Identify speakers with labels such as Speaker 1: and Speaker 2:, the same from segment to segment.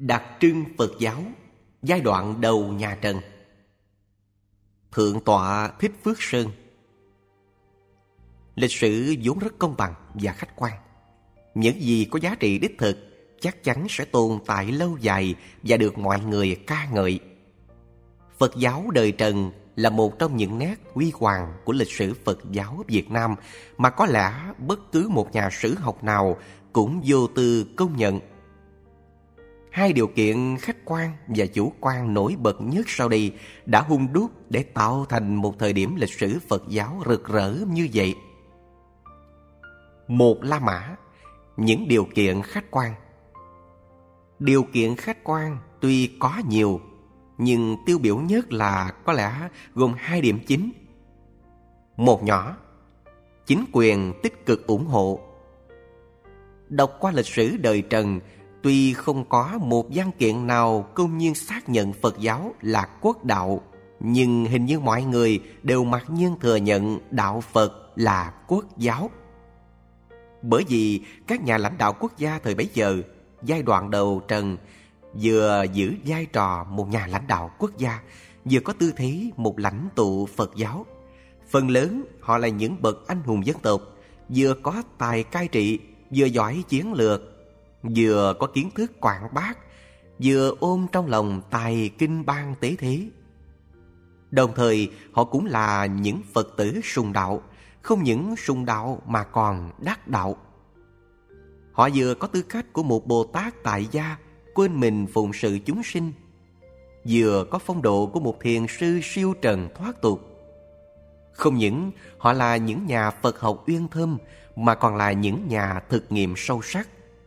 Speaker 1: Đặc trưng Phật giáo giai đoạn đầu nhà Trần. Thượng tọa Thích Phước Sơn. Lịch sử vốn rất công bằng và khách quan. Những gì có giá trị đích thực chắc chắn sẽ tồn tại lâu dài và được mọi người ca ngợi. Phật giáo đời Trần là một trong những nét huy hoàng của lịch sử Phật giáo Việt Nam mà có lẽ bất cứ một nhà sử học nào cũng vô tư công nhận. Hai điều kiện khách quan và chủ quan nổi bật nhất sau đây đã hun đúc để tạo thành một thời điểm lịch sử Phật giáo rực rỡ như vậy. Một La Mã, những điều kiện khách quan. Điều kiện khách quan tuy có nhiều, nhưng tiêu biểu nhất là có lẽ gồm hai điểm chính. Một nhỏ, chính quyền tích cực ủng hộ. Đọc qua lịch sử đời Trần, tuy không có một văn kiện nào công nhiên xác nhận Phật giáo là quốc đạo, nhưng hình như mọi người đều mặc nhiên thừa nhận đạo Phật là quốc giáo. Bởi vì các nhà lãnh đạo quốc gia thời bấy giờ, giai đoạn đầu Trần, vừa giữ vai trò một nhà lãnh đạo quốc gia, vừa có tư thế một lãnh tụ Phật giáo. Phần lớn họ là những bậc anh hùng dân tộc, vừa có tài cai trị, vừa giỏi chiến lược, vừa có kiến thức quảng bác, vừa ôm trong lòng tài kinh ban tế thế. Đồng thời họ cũng là những Phật tử sùng đạo, không những sùng đạo mà còn đắc đạo. Họ vừa có tư cách của một Bồ Tát tại gia, quên mình phụng sự chúng sinh, vừa có phong độ của một thiền sư siêu trần thoát tục. Không những họ là những nhà Phật học uyên thâm, mà còn là những nhà thực nghiệm sâu sắc.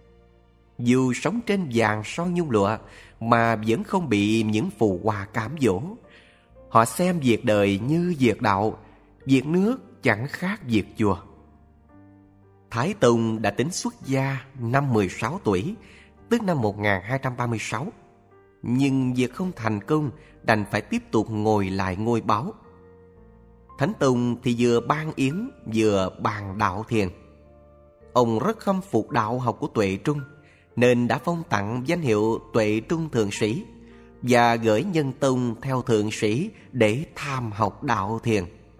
Speaker 1: Dù sống trên vàng son nhung lụa mà vẫn không bị những phù hoa cám dỗ. Họ xem việc đời như việc đạo, việc nước chẳng khác việc chùa. Thái Tông đã tính xuất gia năm 16 tuổi, tức năm 1236. Nhưng việc không thành công đành phải tiếp tục ngồi lại ngôi báu. Thánh Tông thì vừa ban yến vừa bàn đạo thiền. Ông rất khâm phục đạo học của Tuệ Trung, nên đã phong tặng danh hiệu Tuệ Trung Thượng Sĩ và gửi Nhân Tông theo Thượng Sĩ để tham học đạo thiền.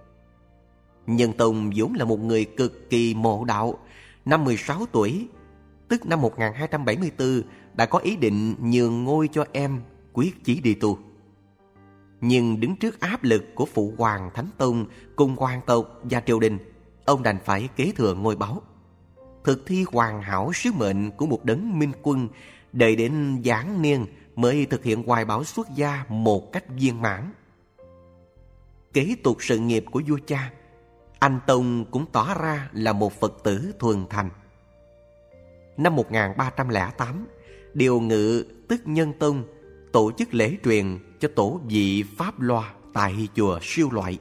Speaker 1: Nhân Tông vốn là một người cực kỳ mộ đạo. Năm 16 tuổi, tức năm 1274, đã có ý định nhường ngôi cho em, quyết chí đi tu. Nhưng đứng trước áp lực của Phụ Hoàng Thánh Tông cùng hoàng tộc và triều đình, ông đành phải kế thừa ngôi báu, thực thi hoàn hảo sứ mệnh của một đấng minh quân, đợi đến giáng niên mới thực hiện hoài bão xuất gia một cách viên mãn. Kế tục sự nghiệp của vua cha, anh Tông cũng tỏ ra là một Phật tử thuần thành. Năm 1308, Điều Ngự tức Nhân Tông tổ chức lễ truyền cho tổ vị Pháp Loa tại chùa Siêu Loại.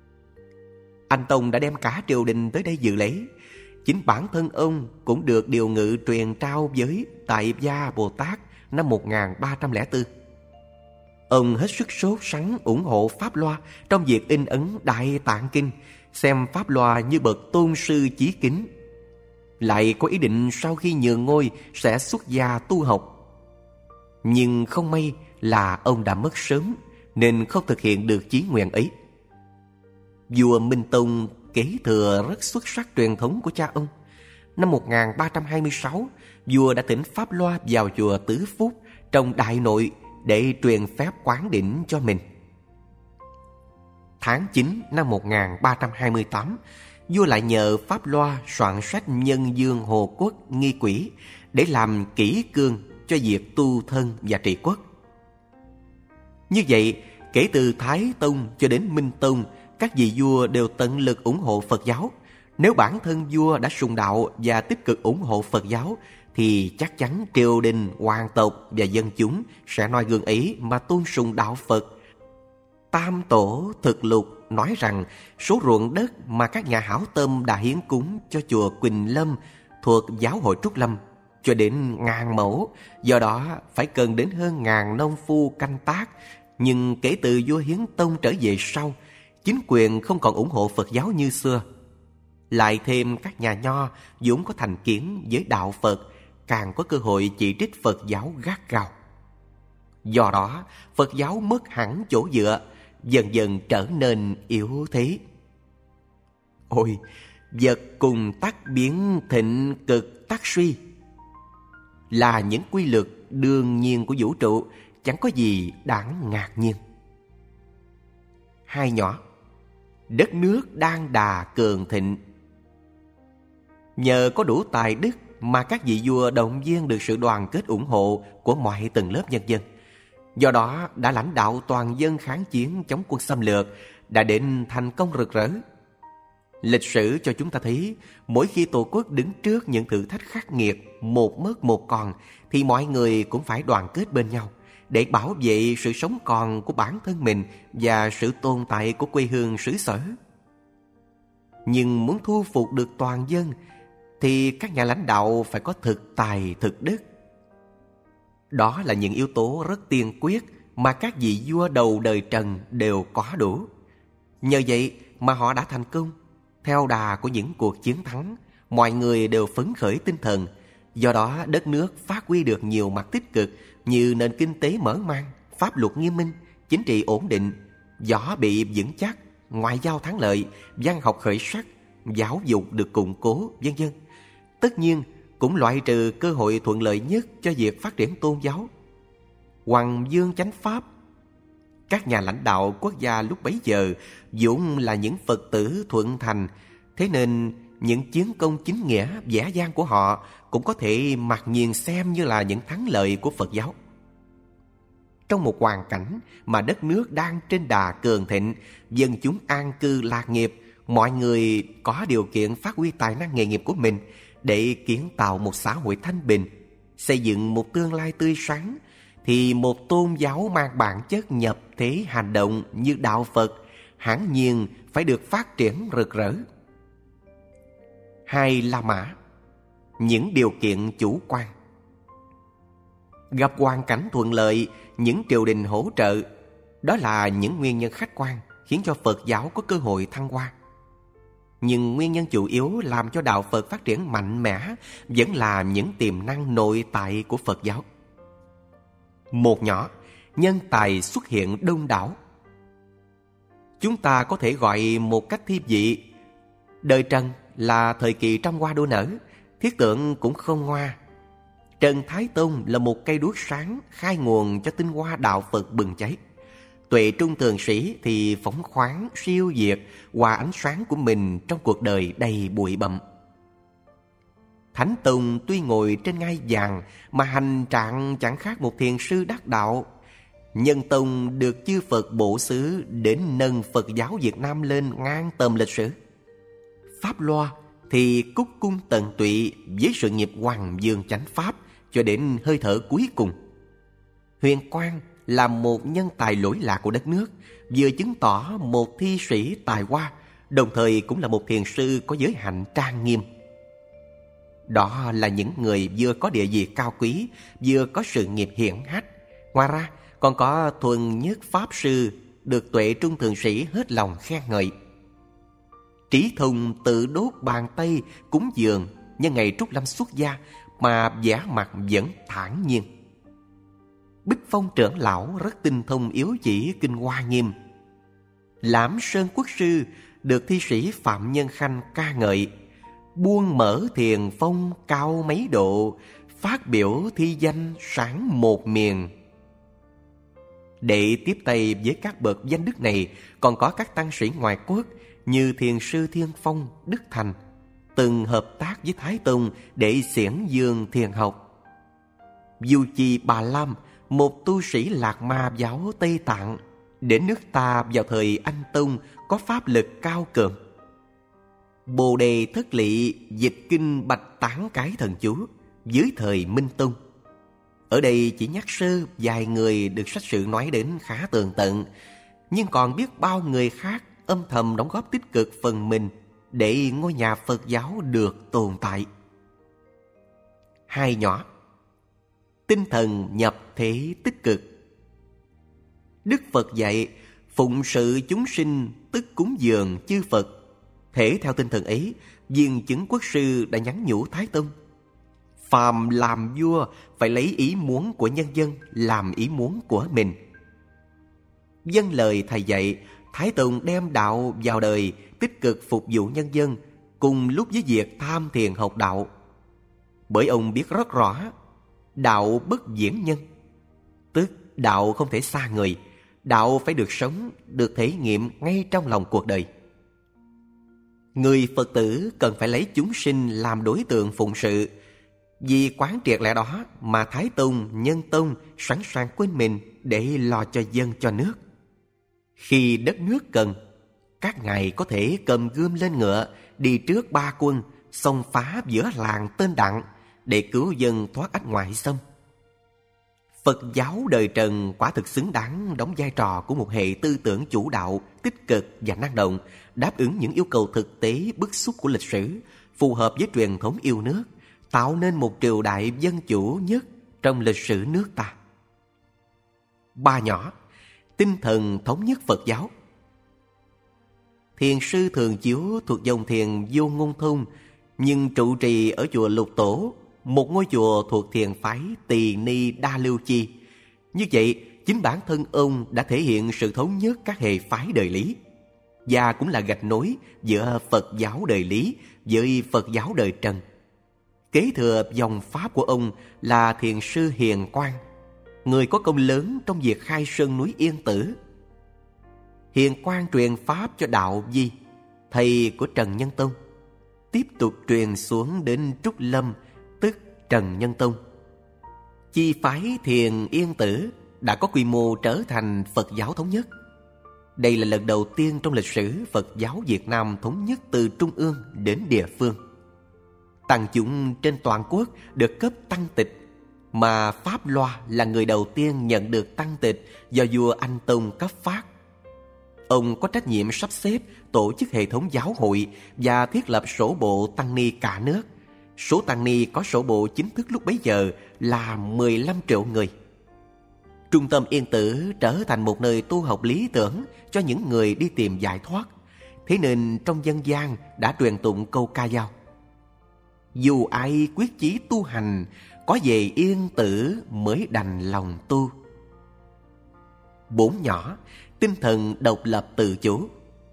Speaker 1: Anh Tông đã đem cả triều đình tới đây dự lễ. Chính bản thân ông cũng được Điều Ngự truyền trao giới tại gia Bồ Tát năm 1304. Ông hết sức sốt sắng ủng hộ Pháp Loa trong việc in ấn Đại Tạng Kinh, xem Pháp Loa như bậc tôn sư chí kính. Lại có ý định sau khi nhường ngôi sẽ xuất gia tu học. Nhưng không may là ông đã mất sớm, nên không thực hiện được chí nguyện ấy. Vua Minh Tông kế thừa rất xuất sắc truyền thống của cha ông. Năm 1326, vua đã thỉnh Pháp Loa vào chùa Tứ Phúc trong Đại Nội để truyền phép quán đỉnh cho mình. Tháng 9 năm 1328, vua lại nhờ Pháp Loa soạn sách Nhân Dương Hồ Quốc Nghi Quỹ để làm kỷ cương cho việc tu thân và trị quốc. Như vậy, kể từ Thái Tông cho đến Minh Tông, các vị vua đều tận lực ủng hộ Phật giáo. Nếu bản thân vua đã sùng đạo và tích cực ủng hộ Phật giáo, thì chắc chắn triều đình, hoàng tộc và dân chúng sẽ noi gương ấy mà tôn sùng đạo Phật. Tam Tổ Thực Lục nói rằng số ruộng đất mà các nhà hảo tâm đã hiến cúng cho chùa Quỳnh Lâm thuộc giáo hội Trúc Lâm cho đến 1000 mẫu, do đó phải cần đến hơn 1000 nông phu canh tác. Nhưng kể từ vua Hiến Tông trở về sau, chính quyền không còn ủng hộ Phật giáo như xưa. Lại thêm các nhà nho vốn có thành kiến với đạo Phật, càng có cơ hội chỉ trích Phật giáo gắt gao. Do đó, Phật giáo mất hẳn chỗ dựa, dần dần trở nên yếu thế. Ôi, vật cùng tắc biến thịnh cực tắc suy là những quy luật đương nhiên của vũ trụ, chẳng có gì đáng ngạc nhiên. Hai nhỏ, đất nước đang đà cường thịnh. Nhờ có đủ tài đức mà các vị vua động viên được sự đoàn kết ủng hộ của mọi tầng lớp nhân dân. Do đó đã lãnh đạo toàn dân kháng chiến chống quân xâm lược, đã đến thành công rực rỡ. Lịch sử cho chúng ta thấy, mỗi khi Tổ quốc đứng trước những thử thách khắc nghiệt, một mất một còn, thì mọi người cũng phải đoàn kết bên nhau để bảo vệ sự sống còn của bản thân mình và sự tồn tại của quê hương xứ sở. Nhưng muốn thu phục được toàn dân thì các nhà lãnh đạo phải có thực tài thực đức. Đó là những yếu tố rất tiên quyết mà các vị vua đầu đời Trần đều có đủ. Nhờ vậy mà họ đã thành công. Theo đà của những cuộc chiến thắng, mọi người đều phấn khởi tinh thần. Do đó đất nước phát huy được nhiều mặt tích cực như nền kinh tế mở mang, pháp luật nghiêm minh, chính trị ổn định, võ bị vững chắc, ngoại giao thắng lợi, văn học khởi sắc, giáo dục được củng cố, vân vân. Tất nhiên cũng loại trừ cơ hội thuận lợi nhất cho việc phát triển tôn giáo. Hoàng dương chánh pháp. Các nhà lãnh đạo quốc gia lúc bấy giờ vốn là những Phật tử thuận thành, thế nên những chiến công chính nghĩa vẻ vang của họ cũng có thể mặc nhiên xem như là những thắng lợi của Phật giáo. Trong một hoàn cảnh mà đất nước đang trên đà cường thịnh, dân chúng an cư lạc nghiệp, mọi người có điều kiện phát huy tài năng nghề nghiệp của mình để kiến tạo một xã hội thanh bình, xây dựng một tương lai tươi sáng, thì một tôn giáo mang bản chất nhập thế hành động như đạo Phật hẳn nhiên phải được phát triển rực rỡ. Hai La Mã. Những điều kiện chủ quan. Gặp hoàn cảnh thuận lợi, những triều đình hỗ trợ, đó là những nguyên nhân khách quan khiến cho Phật giáo có cơ hội thăng hoa. Nhưng nguyên nhân chủ yếu làm cho đạo Phật phát triển mạnh mẽ vẫn là những tiềm năng nội tại của Phật giáo. Một nhỏ, nhân tài xuất hiện đông đảo. Chúng ta có thể gọi một cách thi vị, đời Trần là thời kỳ trăm hoa đua nở, thiết tượng cũng không hoa. Trần Thái Tông là một cây đuốc sáng khai nguồn cho tinh hoa đạo Phật bừng cháy. Tuệ Trung Tường Sĩ thì phóng khoáng, siêu việt, hòa ánh sáng của mình trong cuộc đời đầy bụi bặm. Thánh Tùng tuy ngồi trên ngai vàng mà hành trạng chẳng khác một thiền sư đắc đạo. Nhân Tông được chư Phật bổ xứ đến nâng Phật giáo Việt Nam lên ngang tầm lịch sử. Pháp Loa thì cúc cung tận tụy với sự nghiệp hoàng dương chánh pháp cho đến hơi thở cuối cùng. Huyền Quang là một nhân tài lỗi lạc của đất nước, vừa chứng tỏ một thi sĩ tài hoa, đồng thời cũng là một thiền sư có giới hạnh trang nghiêm. Đó là những người vừa có địa vị cao quý, vừa có sự nghiệp hiển hách. Ngoài ra còn có Thuần Nhất Pháp Sư được Tuệ Trung Thượng Sĩ hết lòng khen ngợi. Trí Thông tự đốt bàn tay cúng dường nhân ngày Trúc Lâm xuất gia mà vẻ mặt vẫn thản nhiên. Bích Phong trưởng lão rất tinh thông yếu chỉ kinh Hoa Nghiêm. Lãm Sơn Quốc Sư được thi sĩ Phạm Nhân Khanh ca ngợi. Buông mở thiền phong cao mấy độ, phát biểu thi danh sáng một miền. Để tiếp tay với các bậc danh đức này còn có các tăng sĩ ngoại quốc như thiền sư Thiên Phong, Đức Thành, từng hợp tác với Thái Tông để xiển dương thiền học. Du Chi Bà Lam, một tu sĩ Lạc Ma giáo Tây Tạng, đến nước ta vào thời Anh Tông có pháp lực cao cường. Bồ Đề Thất Lỵ dịch kinh Bạch Tán Cái Thần Chú dưới thời Minh Tông. Ở đây chỉ nhắc sơ vài người được sách sử nói đến khá tường tận, nhưng còn biết bao người khác âm thầm đóng góp tích cực phần mình để ngôi nhà Phật giáo được tồn tại. Hai nhỏ. Tinh thần nhập thế tích cực. Đức Phật dạy phụng sự chúng sinh tức cúng dường chư Phật. Thể theo tinh thần ấy, Viên Chứng Quốc Sư đã nhắn nhủ Thái Tông: Phàm làm vua phải lấy ý muốn của nhân dân làm ý muốn của mình. Vâng lời thầy dạy, Thái Tùng đem đạo vào đời, tích cực phục vụ nhân dân, cùng lúc với việc tham thiền học đạo. Bởi ông biết rất rõ, đạo bất diễn nhân, tức đạo không thể xa người, đạo phải được sống, được thể nghiệm ngay trong lòng cuộc đời. Người Phật tử cần phải lấy chúng sinh làm đối tượng phụng sự. Vì quán triệt lẽ đó mà Thái Tông, Nhân Tông sẵn sàng quên mình để lo cho dân cho nước. Khi đất nước cần, các ngài có thể cầm gươm lên ngựa, đi trước ba quân, xông phá giữa làng tên Đặng để cứu dân thoát ách ngoại xâm. Phật giáo đời Trần quả thực xứng đáng đóng vai trò của một hệ tư tưởng chủ đạo, tích cực và năng động, đáp ứng những yêu cầu thực tế bức xúc của lịch sử, phù hợp với truyền thống yêu nước, tạo nên một triều đại dân chủ nhất trong lịch sử nước ta. Ba nhỏ, tinh thần thống nhất Phật giáo. Thiền sư Thường Chiếu thuộc dòng thiền Vô Ngôn Thông, nhưng trụ trì ở chùa Lục Tổ, một ngôi chùa thuộc thiền phái Tỳ Ni Đa Lưu Chi. Như vậy, chính bản thân ông đã thể hiện sự thống nhất các hệ phái đời Lý, và cũng là gạch nối giữa Phật giáo đời Lý với Phật giáo đời Trần. Kế thừa dòng pháp của ông là thiền sư Hiền Quang, người có công lớn trong việc khai sơn núi Yên Tử. Hiền Quang truyền pháp cho Đạo Di, thầy của Trần Nhân Tông, tiếp tục truyền xuống đến Trúc Lâm, tức Trần Nhân Tông. Chi phái thiền Yên Tử đã có quy mô trở thành Phật giáo thống nhất. Đây là lần đầu tiên trong lịch sử Phật giáo Việt Nam thống nhất từ trung ương đến địa phương. Tăng chúng trên toàn quốc được cấp tăng tịch, mà Pháp Loa là người đầu tiên nhận được tăng tịch do vua Anh Tông cấp phát. Ông có trách nhiệm sắp xếp, tổ chức hệ thống giáo hội và thiết lập sổ bộ tăng ni cả nước. Số tăng ni có sổ bộ chính thức lúc bấy giờ là 15 triệu người. Trung tâm Yên Tử trở thành một nơi tu học lý tưởng cho những người đi tìm giải thoát. Thế nên trong dân gian đã truyền tụng câu ca dao: dù ai quyết chí tu hành, có về Yên Tử mới đành lòng tu. Bốn nhỏ, tinh thần độc lập tự chủ.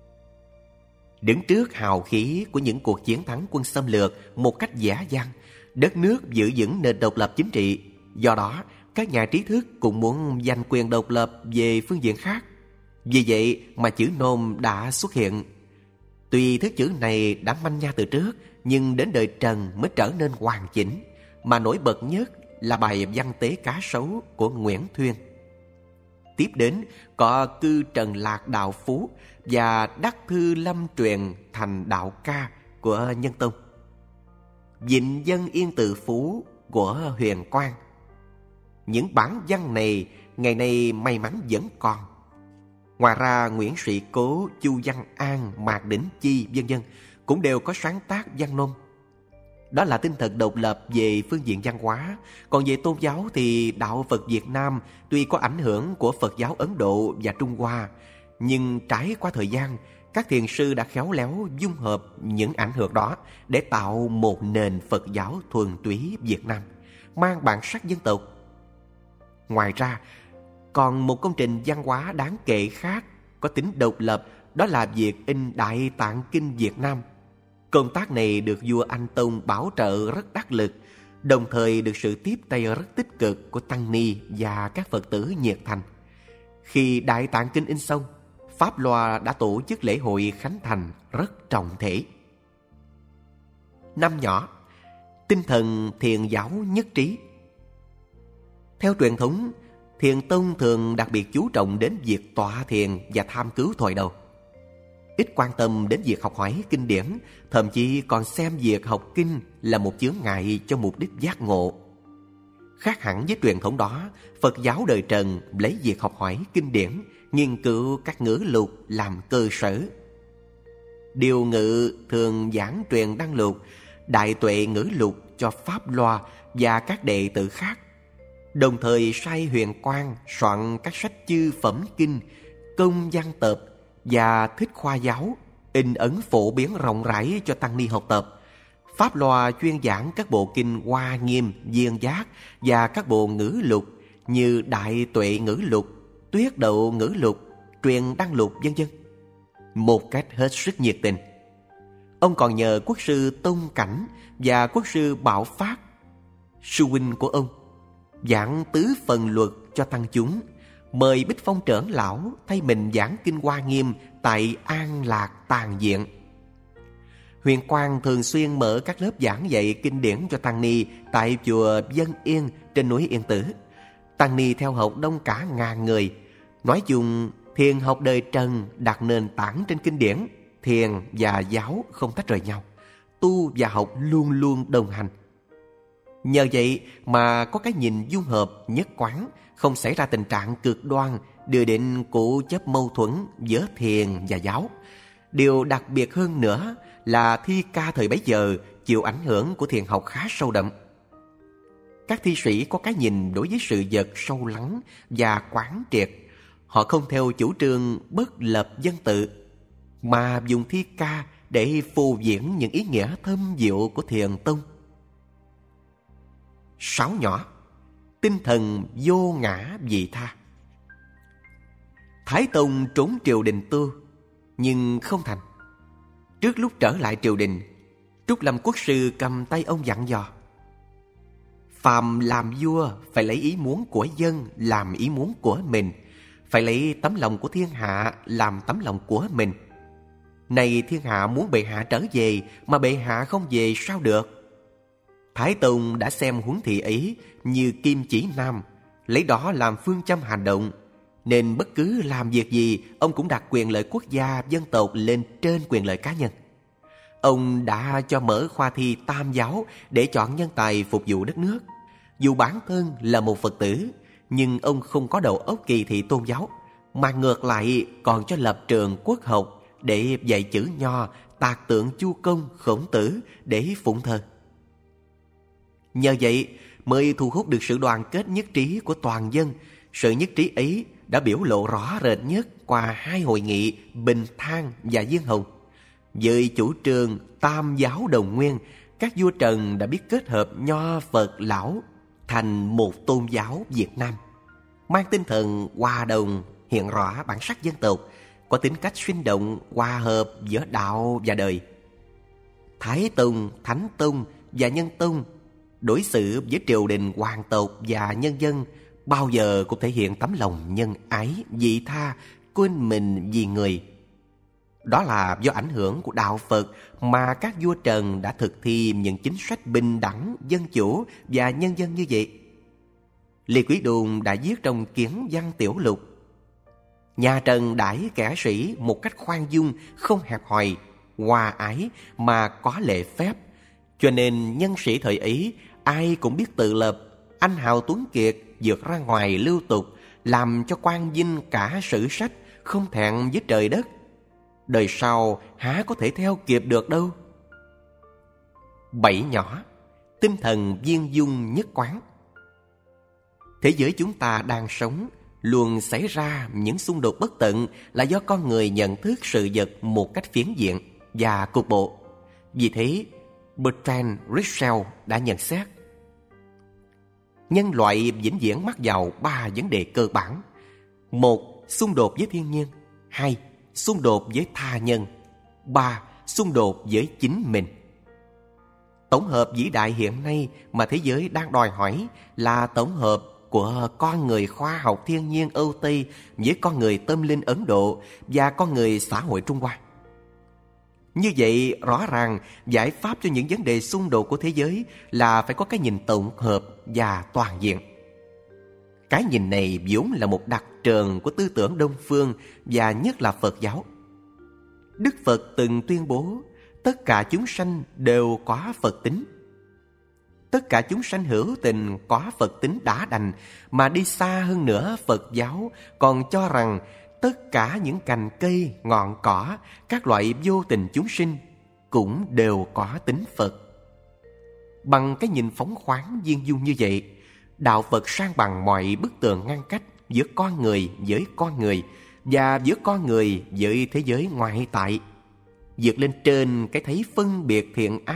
Speaker 1: Đứng trước hào khí của những cuộc chiến thắng quân xâm lược một cách dễ dàng, đất nước giữ vững nền độc lập chính trị. Do đó, các nhà trí thức cũng muốn giành quyền độc lập về phương diện khác. Vì vậy mà chữ Nôm đã xuất hiện. Tuy thứ chữ này đã manh nha từ trước, nhưng đến đời Trần mới trở nên hoàn chỉnh, mà nổi bật nhất là bài văn tế cá sấu của Nguyễn Thuyên. Tiếp đến có Cư Trần Lạc Đạo Phú và Đắc Thư Lâm Truyền thành đạo ca của Nhân Tông, Vịnh Dân Yên Tự Phú của Huyền Quang. Những bản văn này ngày nay may mắn vẫn còn. Ngoài ra Nguyễn Sĩ Cố, Chu Văn An, Mạc Đỉnh Chi vân vân cũng đều có sáng tác văn nôm. Đó là tinh thần độc lập về phương diện văn hóa. Còn về tôn giáo thì đạo Phật Việt Nam tuy có ảnh hưởng của Phật giáo Ấn Độ và Trung Hoa, nhưng trải qua thời gian, các thiền sư đã khéo léo dung hợp những ảnh hưởng đó để tạo một nền Phật giáo thuần túy Việt Nam, mang bản sắc dân tộc. Ngoài ra, còn một công trình văn hóa đáng kể khác có tính độc lập, đó là việc in Đại Tạng Kinh Việt Nam. Công tác này được vua Anh Tông bảo trợ rất đắc lực, đồng thời được sự tiếp tay rất tích cực của tăng ni và các Phật tử nhiệt thành. Khi Đại Tạng Kinh in xong, Pháp Loa đã tổ chức lễ hội khánh thành rất trọng thể. Năm nhỏ, tinh thần thiền giáo nhất trí. Theo truyền thống, Thiền Tông thường đặc biệt chú trọng đến việc tọa thiền và tham cứu thoại đầu, ít quan tâm đến việc học hỏi kinh điển, thậm chí còn xem việc học kinh là một chướng ngại cho mục đích giác ngộ. Khác hẳn với truyền thống đó, Phật giáo đời Trần lấy việc học hỏi kinh điển, nghiên cứu các ngữ lục làm cơ sở. Điều Ngự thường giảng truyền đăng lục, Đại Tuệ ngữ lục cho Pháp Loa và các đệ tử khác. Đồng thời sai Huyền Quang soạn các sách chư phẩm kinh, Công văn tập và Thích khoa giáo, in ấn phổ biến rộng rãi cho tăng ni học tập. Pháp Loa chuyên giảng các bộ kinh Hoa Nghiêm, Viên Giác và các bộ ngữ lục như Đại Tuệ Ngữ Lục, Tuyết Đậu Ngữ Lục, Truyền Đăng Lục vân vân, một cách hết sức nhiệt tình. Ông còn nhờ quốc sư Tông Cảnh và quốc sư Bảo Phát, sư huynh của ông, giảng tứ phần luật cho tăng chúng, mời Bích Phong trưởng lão thay mình giảng kinh Hoa Nghiêm tại An Lạc Tàng Viện. Huyền Quang thường xuyên mở các lớp giảng dạy kinh điển cho tăng ni tại chùa Vân Yên trên núi Yên Tử. Tăng ni theo học đông cả ngàn người. Nói chung, thiền học đời Trần đặt nền tảng trên kinh điển, thiền và giáo không tách rời nhau, tu và học luôn luôn đồng hành. Nhờ vậy mà có cái nhìn dung hợp, nhất quán, không xảy ra tình trạng cực đoan đưa đến cố chấp mâu thuẫn giữa thiền và giáo. Điều đặc biệt hơn nữa là thi ca thời bấy giờ chịu ảnh hưởng của thiền học khá sâu đậm. Các thi sĩ có cái nhìn đối với sự vật sâu lắng và quán triệt. Họ không theo chủ trương bất lập dân tự, mà dùng thi ca để phô diễn những ý nghĩa thâm diệu của thiền tông. 6 nhỏ, tinh thần vô ngã vị tha. Thái Tông trốn triều đình tu, nhưng không thành. Trước lúc trở lại triều đình, Trúc Lâm quốc sư cầm tay ông dặn dò: phàm làm vua phải lấy ý muốn của dân làm ý muốn của mình, phải lấy tấm lòng của thiên hạ làm tấm lòng của mình. Này thiên hạ muốn bệ hạ trở về mà bệ hạ không về sao được? Thái Tông đã xem huống thị ấy như kim chỉ nam, lấy đó làm phương châm hành động, nên bất cứ làm việc gì ông cũng đặt quyền lợi quốc gia dân tộc lên trên quyền lợi cá nhân. Ông đã cho mở khoa thi tam giáo để chọn nhân tài phục vụ đất nước. Dù bản thân là một Phật tử, nhưng ông không có đầu óc kỳ thị tôn giáo, mà ngược lại còn cho lập trường quốc học để dạy chữ nho, tạc tượng Chu Công, Khổng Tử để phụng thờ. Nhờ vậy mới thu hút được sự đoàn kết nhất trí của toàn dân. Sự nhất trí ấy đã biểu lộ rõ rệt nhất qua 2 hội nghị Bình Thang và Diên Hồng. Với chủ trương tam giáo đồng nguyên, các vua Trần đã biết kết hợp nho Phật lão thành một tôn giáo Việt Nam, mang tinh thần hòa đồng, hiện rõ bản sắc dân tộc, có tính cách sinh động, hòa hợp giữa đạo và đời. Thái Tông, Thánh Tông và Nhân Tông đối xử với triều đình, hoàng tộc và nhân dân bao giờ cũng thể hiện tấm lòng nhân ái, vị tha, quên mình vì người. Đó là do ảnh hưởng của đạo Phật mà các vua Trần đã thực thi những chính sách bình đẳng, dân chủ và nhân dân như vậy. Lê Quý Đôn đã viết trong Kiến Văn Tiểu Lục: nhà Trần đãi kẻ sĩ một cách khoan dung, không hẹp hòi, hòa ái mà có lễ phép. Cho nên nhân sĩ thời ấy ai cũng biết tự lập, anh hào tuấn kiệt, vượt ra ngoài lưu tục, làm cho quang vinh cả sử sách, không thẹn với trời đất. Đời sau há có thể theo kịp được đâu. 7 nhỏ, tinh thần viên dung nhất quán. Thế giới chúng ta đang sống luôn xảy ra những xung đột bất tận là do con người nhận thức sự vật một cách phiến diện và cục bộ. Vì thế, Bertrand Russell đã nhận xét: nhân loại vĩnh viễn mắc vào 3 vấn đề cơ bản. 1. Xung đột với thiên nhiên. 2. Xung đột với tha nhân. 3. Xung đột với chính mình. Tổng hợp vĩ đại hiện nay mà thế giới đang đòi hỏi là tổng hợp của con người khoa học thiên nhiên Âu Tây với con người tâm linh Ấn Độ và con người xã hội Trung Hoa. Như vậy, rõ ràng giải pháp cho những vấn đề xung đột của thế giới là phải có cái nhìn tổng hợp và toàn diện. Cái nhìn này vốn là một đặc trưng của tư tưởng Đông phương và nhất là Phật giáo. Đức Phật từng tuyên bố tất cả chúng sanh đều có Phật tính. Tất cả chúng sanh hữu tình có Phật tính đã đành, mà đi xa hơn nữa Phật giáo còn cho rằng tất cả những cành cây, ngọn cỏ, các loại vô tình chúng sinh cũng đều có tính Phật. Bằng cái nhìn phóng khoáng viên dung như vậy, đạo Phật san bằng mọi bức tường ngăn cách giữa con người với con người và giữa con người với thế giới ngoại tại, vượt lên trên cái thấy phân biệt thiện ác,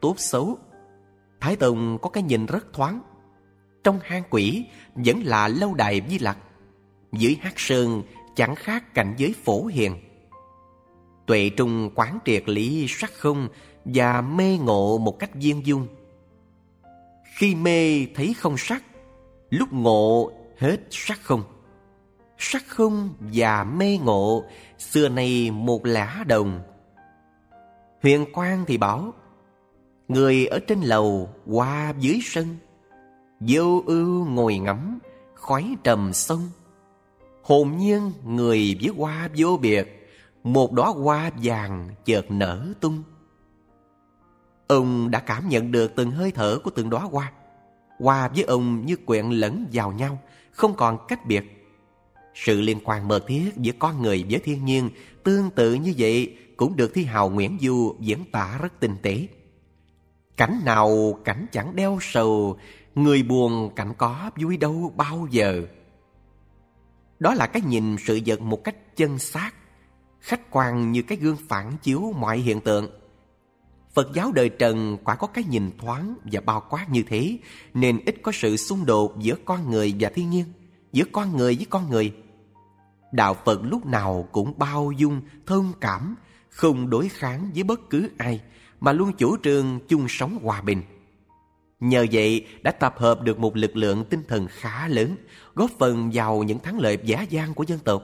Speaker 1: tốt xấu. Thái Tông có cái nhìn rất thoáng. Trong hang quỷ vẫn là lâu đài Di Lặc, dưới Hắc Sơn chẳng khác cảnh giới Phổ Hiền. Tuệ trung quán triệt lý sắc không và mê ngộ một cách viên dung. Khi mê thấy không sắc, lúc ngộ hết sắc không. Sắc không và mê ngộ xưa nay một lẽ đồng. Huyền Quang thì bảo: người ở trên lầu hoa dưới sân, vô ưu ngồi ngắm khói trầm sông. Hồn nhiên người với hoa vô biệt, một đóa hoa vàng chợt nở tung. Ông đã cảm nhận được từng hơi thở của từng đóa hoa. Hoa với ông như quyện lẫn vào nhau, không còn cách biệt. Sự liên quan mật thiết giữa con người với thiên nhiên tương tự như vậy cũng được thi hào Nguyễn Du diễn tả rất tinh tế. Cảnh nào cảnh chẳng đeo sầu, người buồn cảnh có vui đâu bao giờ. Đó là cái nhìn sự vật một cách chân xác, khách quan như cái gương phản chiếu mọi hiện tượng. Phật giáo đời Trần quả có cái nhìn thoáng và bao quát như thế, nên ít có sự xung đột giữa con người và thiên nhiên, giữa con người với con người. Đạo Phật lúc nào cũng bao dung, thông cảm, không đối kháng với bất cứ ai, mà luôn chủ trương chung sống hòa bình. Nhờ vậy đã tập hợp được một lực lượng tinh thần khá lớn, góp phần vào những thắng lợi dã dang của dân tộc.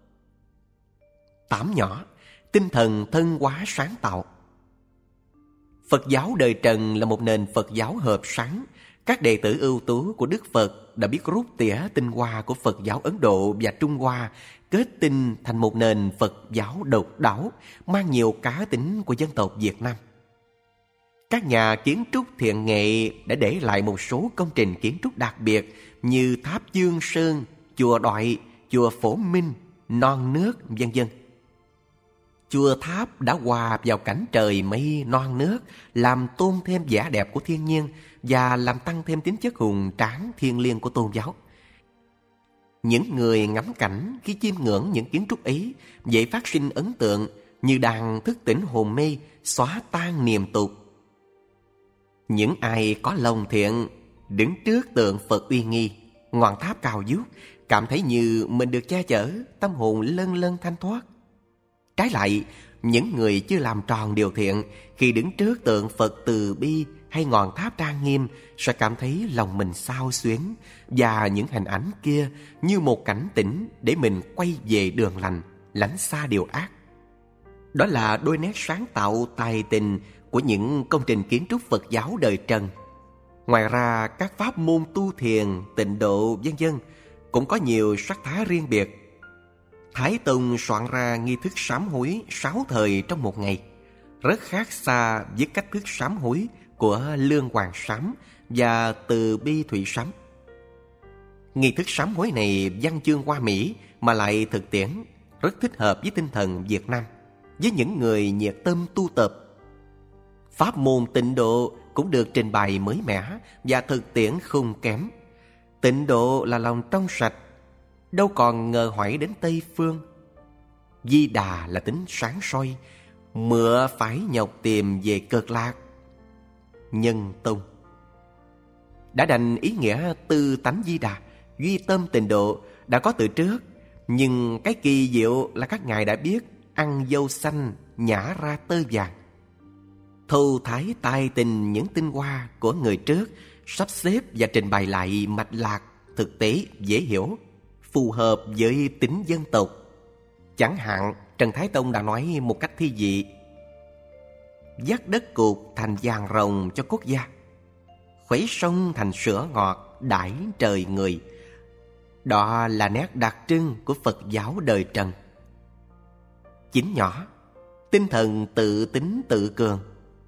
Speaker 1: Tám nhỏ, tinh thần thân hóa sáng tạo. Phật giáo đời Trần là một nền Phật giáo hợp sáng. Các đệ tử ưu tú của Đức Phật đã biết rút tỉa tinh hoa của Phật giáo Ấn Độ và Trung Hoa, kết tinh thành một nền Phật giáo độc đáo, mang nhiều cá tính của dân tộc Việt Nam. Các nhà kiến trúc thiện nghệ đã để lại một số công trình kiến trúc đặc biệt như tháp Dương Sơn, chùa Đoại, chùa Phổ Minh, non nước, vân vân. Chùa tháp đã hòa vào cảnh trời mây non nước, làm tôn thêm vẻ đẹp của thiên nhiên và làm tăng thêm tính chất hùng tráng thiêng liêng của tôn giáo. Những người ngắm cảnh khi chiêm ngưỡng những kiến trúc ấy dễ phát sinh ấn tượng như đang thức tỉnh hồn mê, xóa tan niềm tục. Những ai có lòng thiện đứng trước tượng Phật uy nghi, ngọn tháp cao vút, cảm thấy như mình được che chở, tâm hồn lân lân thanh thoát. Trái lại, những người chưa làm tròn điều thiện khi đứng trước tượng Phật từ bi hay ngọn tháp trang nghiêm sẽ cảm thấy lòng mình xao xuyến, và những hình ảnh kia như một cảnh tỉnh để mình quay về đường lành, lánh xa điều ác. Đó là đôi nét sáng tạo tài tình của những công trình kiến trúc Phật giáo đời Trần. Ngoài ra, các pháp môn tu thiền, tịnh độ, vân vân cũng có nhiều sắc thái riêng biệt. Thái Tông soạn ra nghi thức sám hối 6 thời trong một ngày, rất khác xa với cách thức sám hối của Lương Hoàng Sám và Từ Bi Thủy Sám. Nghi thức sám hối này văn chương hoa mỹ mà lại thực tiễn, rất thích hợp với tinh thần Việt Nam, với những người nhiệt tâm tu tập. Pháp môn tịnh độ cũng được trình bày mới mẻ và thực tiễn không kém. Tịnh độ là lòng trong sạch, đâu còn ngờ hỏi đến Tây Phương. Di Đà là tính sáng soi, mựa phải nhọc tìm về cực lạc. Nhân Tông đã đành ý nghĩa tư tánh Di Đà, duy tâm tịnh độ đã có từ trước, nhưng cái kỳ diệu là các ngài đã biết ăn dâu xanh nhả ra tơ vàng, thu thái tài tình những tinh hoa của người trước, sắp xếp và trình bày lại mạch lạc, thực tế, dễ hiểu, phù hợp với tính dân tộc. Chẳng hạn, Trần Thái Tông đã nói một cách thi vị: dắt đất cục thành vàng rồng cho quốc gia, khuấy sông thành sữa ngọt đãi trời người. Đó là nét đặc trưng của Phật giáo đời Trần. Chính nhỏ, tinh thần tự tính tự cường.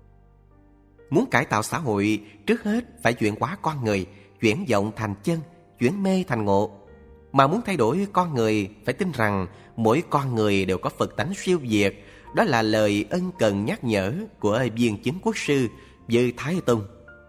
Speaker 1: Muốn cải tạo xã hội, trước hết phải chuyển hóa con người, chuyển vọng thành chân, chuyển mê thành ngộ. Mà muốn thay đổi con người, phải tin rằng mỗi con người đều có Phật tánh siêu việt. Đó là lời ân cần nhắc nhở của Viên Chứng Quốc Sư với Thái Tông.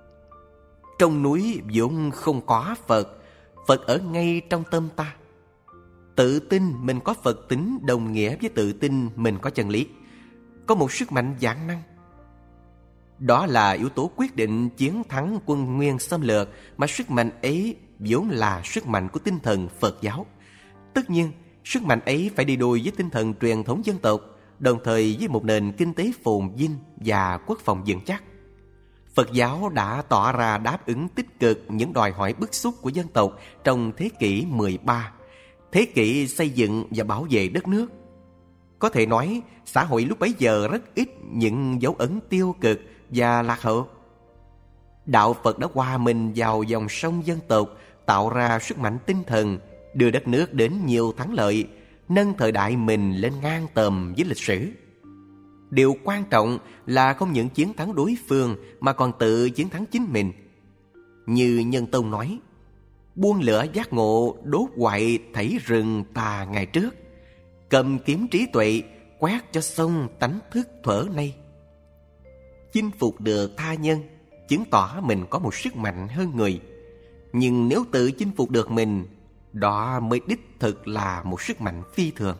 Speaker 1: Trong núi vốn không có Phật, Phật ở ngay trong tâm ta. Tự tin mình có Phật tính đồng nghĩa với tự tin mình có chân lý, có một sức mạnh vạn năng. Đó là yếu tố quyết định chiến thắng quân Nguyên xâm lược, mà sức mạnh ấy vốn là sức mạnh của tinh thần Phật giáo. Tất nhiên, sức mạnh ấy phải đi đôi với tinh thần truyền thống dân tộc, đồng thời với một nền kinh tế phồn vinh và quốc phòng vững chắc. Phật giáo đã tỏ ra đáp ứng tích cực những đòi hỏi bức xúc của dân tộc trong thế kỷ 13, thế kỷ xây dựng và bảo vệ đất nước. Có thể nói, xã hội lúc bấy giờ rất ít những dấu ấn tiêu cực và lạc hậu. Đạo Phật đã hòa mình vào dòng sông dân tộc, tạo ra sức mạnh tinh thần, đưa đất nước đến nhiều thắng lợi, nâng thời đại mình lên ngang tầm với lịch sử. Điều quan trọng là không những chiến thắng đối phương mà còn tự chiến thắng chính mình. Như Nhân Tông nói, buông lửa giác ngộ, đốt hoại thảy rừng tà ngày trước, cầm kiếm trí tuệ, quét cho sông tánh thức thuở nay. Chinh phục được tha nhân, chứng tỏ mình có một sức mạnh hơn người. Nhưng nếu tự chinh phục được mình, đó mới đích thực là một sức mạnh phi thường.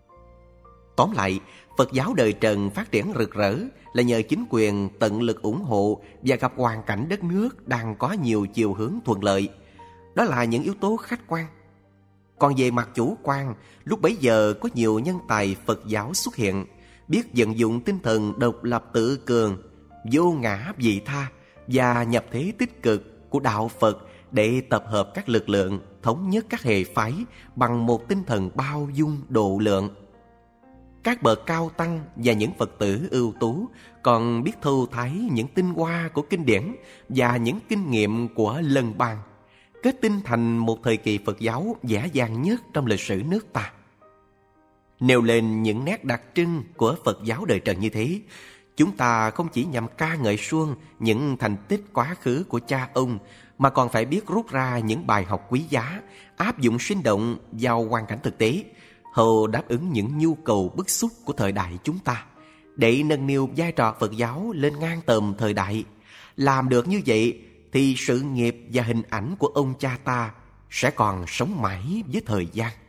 Speaker 1: Tóm lại, Phật giáo đời Trần phát triển rực rỡ là nhờ chính quyền tận lực ủng hộ và gặp hoàn cảnh đất nước đang có nhiều chiều hướng thuận lợi. Đó là những yếu tố khách quan. Còn về mặt chủ quan, lúc bấy giờ có nhiều nhân tài Phật giáo xuất hiện, biết vận dụng tinh thần độc lập tự cường, vô ngã vị tha và nhập thế tích cực của đạo Phật để tập hợp các lực lượng, thống nhất các hệ phái bằng một tinh thần bao dung độ lượng. Các bậc cao tăng và những Phật tử ưu tú còn biết thu thái những tinh hoa của kinh điển và những kinh nghiệm của lân bang, kết tinh thành một thời kỳ Phật giáo dễ dàng nhất trong lịch sử nước ta. Nêu lên những nét đặc trưng của Phật giáo đời Trần như thế, chúng ta không chỉ nhằm ca ngợi suông những thành tích quá khứ của cha ông, mà còn phải biết rút ra những bài học quý giá, áp dụng sinh động vào hoàn cảnh thực tế, hầu đáp ứng những nhu cầu bức xúc của thời đại chúng ta, để nâng niu vai trò Phật giáo lên ngang tầm thời đại. Làm được như vậy thì sự nghiệp và hình ảnh của ông cha ta sẽ còn sống mãi với thời gian.